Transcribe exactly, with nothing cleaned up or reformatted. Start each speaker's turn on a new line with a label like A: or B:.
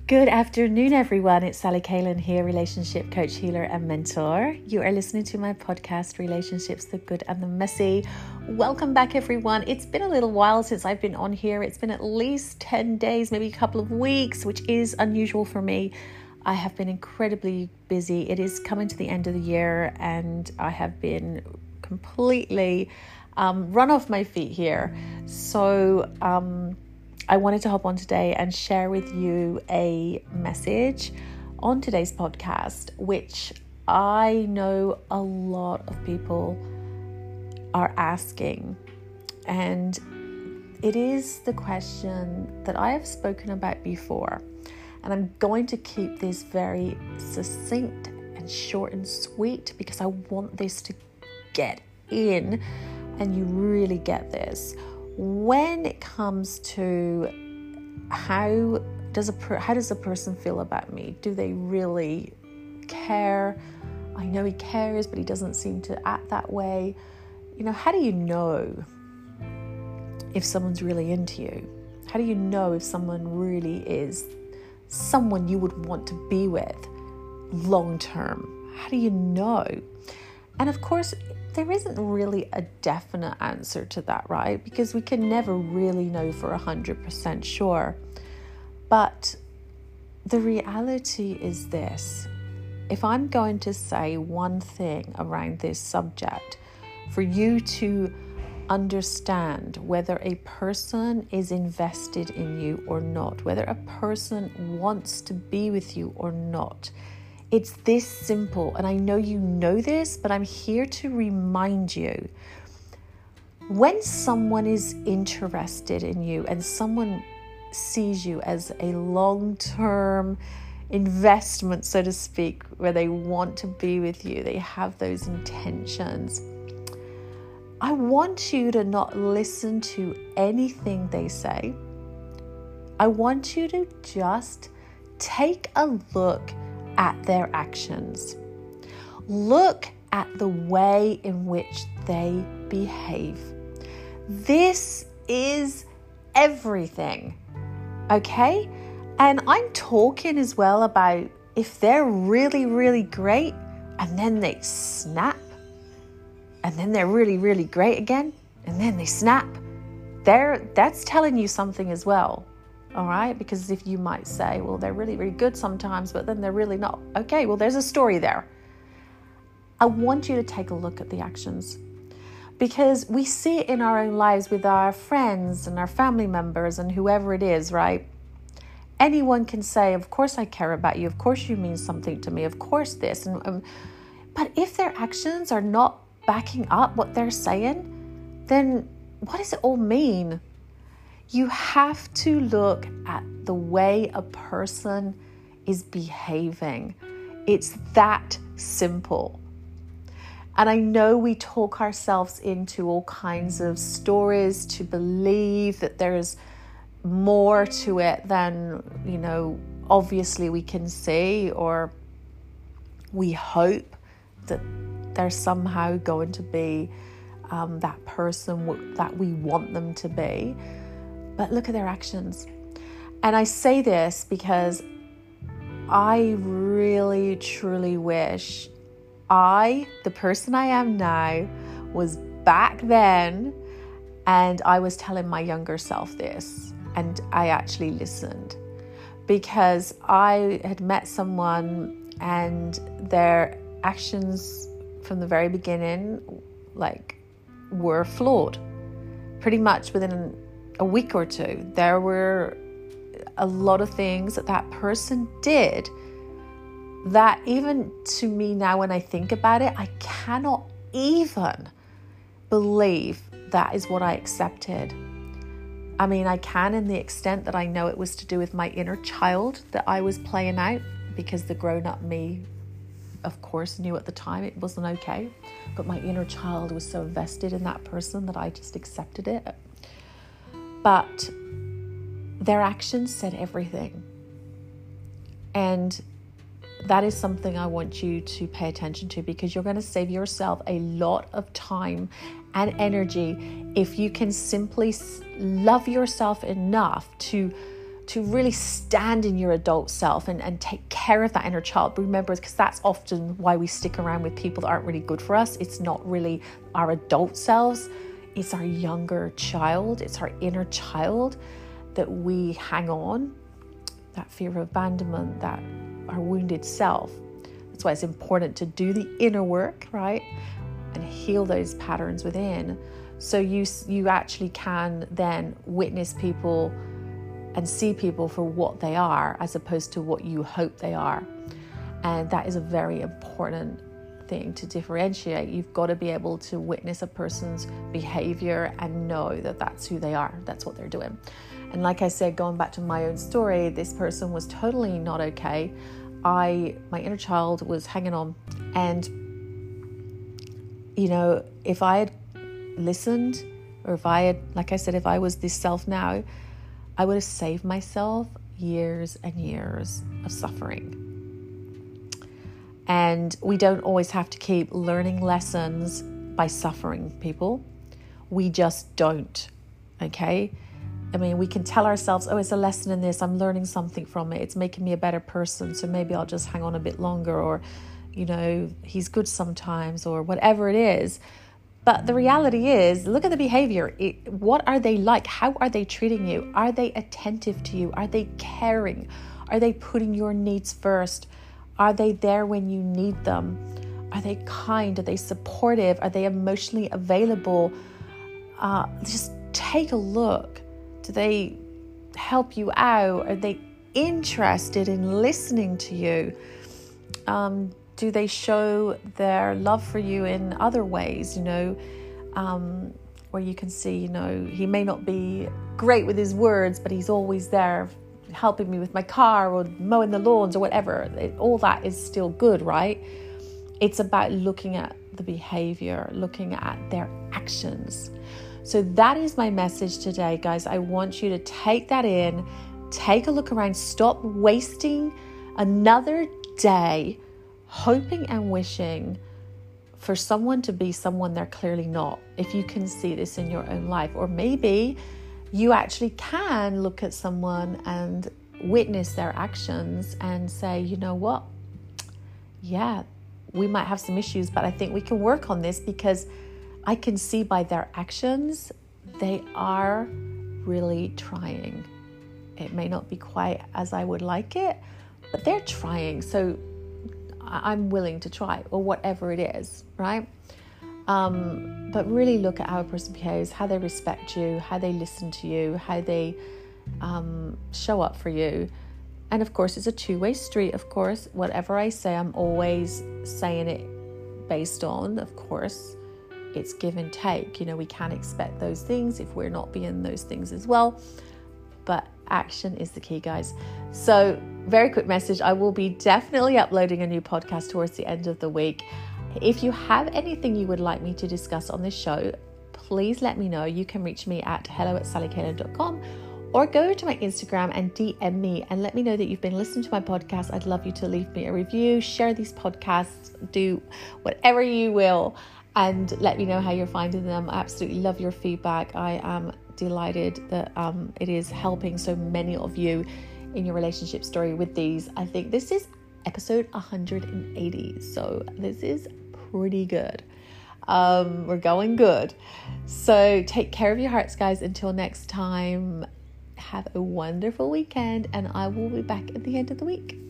A: Good afternoon, everyone. It's Sally Kalen here, relationship coach, healer, and mentor. You are listening to my podcast, Relationships, the Good and the Messy. Welcome back, everyone. It's been a little while since I've been on here. It's been at least ten days, maybe a couple of weeks, which is unusual for me. I have been incredibly busy. It is coming to the end of the year, and I have been completely um, run off my feet here. So, um, I wanted to hop on today and share with you a message on today's podcast, which I know a lot of people are asking. And it is the question that I have spoken about before. And I'm going to keep this very succinct and short and sweet because I want this to get in and you really get this. When it comes to how does a per- how does a person feel about me? Do they really care? I know he cares, but he doesn't seem to act that way. You know, how do you know if someone's really into you? How do you know if someone really is someone you would want to be with long term? How do you know? And of course, there isn't really a definite answer to that, right? Because we can never really know for one hundred percent sure. But the reality is this. If I'm going to say one thing around this subject, for you to understand whether a person is invested in you or not, whether a person wants to be with you or not, it's this simple, and I know you know this, but I'm here to remind you. When someone is interested in you and someone sees you as a long-term investment, so to speak, where they want to be with you, they have those intentions, I want you to not listen to anything they say. I want you to just take a look at their actions. Look at the way in which they behave. This is everything, okay? And I'm talking as well about if they're really, really great and then they snap, and then they're really, really great again, and then they snap. They're, that's telling you something as well. All right, because if you might say, well, they're really, really good sometimes, but then they're really not. Okay, well, there's a story there. I want you to take a look at the actions because we see it in our own lives with our friends and our family members and whoever it is, right? Anyone can say, of course I care about you. Of course you mean something to me. Of course this. And, um, but if their actions are not backing up what they're saying, then what does it all mean? You have to look at the way a person is behaving. It's that simple. And I know we talk ourselves into all kinds of stories to believe that there's more to it than, you know, obviously we can see, or we hope that they're somehow going to be um, that person w- that we want them to be. But look at their actions. And I say this because I really, truly wish I, the person I am now, was back then and I was telling my younger self this and I actually listened. Because I had met someone and their actions from the very beginning, like, were flawed. Pretty much within an a week or two, there were a lot of things that that person did that even to me now, when I think about it, I cannot even believe that is what I accepted. I mean, I can in the extent that I know it was to do with my inner child that I was playing out, because the grown-up me, of course, knew at the time it wasn't okay. But my inner child was so invested in that person that I just accepted it. But their actions said everything. And that is something I want you to pay attention to, because you're going to save yourself a lot of time and energy if you can simply love yourself enough to to really stand in your adult self and, and take care of that inner child. Remember, because that's often why we stick around with people that aren't really good for us. It's not really our adult selves. It's our younger child. It's our inner child that we hang on. That fear of abandonment, that our wounded self. That's why it's important to do the inner work, right? And heal those patterns within. So you you actually can then witness people and see people for what they are as opposed to what you hope they are. And that is a very important thing to differentiate. You've got to be able to witness a person's behavior and know that that's who they are. That's what they're doing. And like I said, going back to my own story, this person was totally not okay. I, my inner child was hanging on. And, you know, if I had listened, or if I had, like I said, if I was this self now, I would have saved myself years and years of suffering. And we don't always have to keep learning lessons by suffering, people. We just don't, okay? I mean, we can tell ourselves, oh, it's a lesson in this. I'm learning something from it. It's making me a better person. So maybe I'll just hang on a bit longer, or, you know, he's good sometimes, or whatever it is. But the reality is, look at the behavior. It, what are they like? How are they treating you? Are they attentive to you? Are they caring? Are they putting your needs first? Are they there when you need them? Are they kind? Are they supportive? Are they emotionally available? Uh, just take a look. Do they help you out? Are they interested in listening to you? Um, do they show their love for you in other ways, you know, um, where you can see, you know, he may not be great with his words, but he's always there helping me with my car or mowing the lawns or whatever. It, all that is still good, right? It's about looking at the behavior, looking at their actions. So that is my message today, guys. I want you to take that in, take a look around, stop wasting another day hoping and wishing for someone to be someone they're clearly not. If you can see this in your own life, or maybe you actually can look at someone and witness their actions and say, you know what? Yeah, we might have some issues, but I think we can work on this, because I can see by their actions, they are really trying. It may not be quite as I would like it, but they're trying. So I'm willing to try, or whatever it is, right? Um, but really look at how a person behaves, how they respect you, how they listen to you, how they um, show up for you. And of course, it's a two-way street, of course. Whatever I say, I'm always saying it based on, of course, it's give and take. You know, we can't expect those things if we're not being those things as well. But action is the key, guys. So very quick message. I will be definitely uploading a new podcast towards the end of the week. If you have anything you would like me to discuss on this show, please let me know. You can reach me at hello at sally kaylin dot com, or go to my Instagram and D M me and let me know that you've been listening to my podcast. I'd love you to leave me a review, share these podcasts, do whatever you will, and let me know how you're finding them. I absolutely love your feedback. I am delighted that um, it is helping so many of you in your relationship story with these. I think this is episode one hundred eighty, so this is pretty good. Um, we're going good. So take care of your hearts, guys. Until next time, have a wonderful weekend, and I will be back at the end of the week.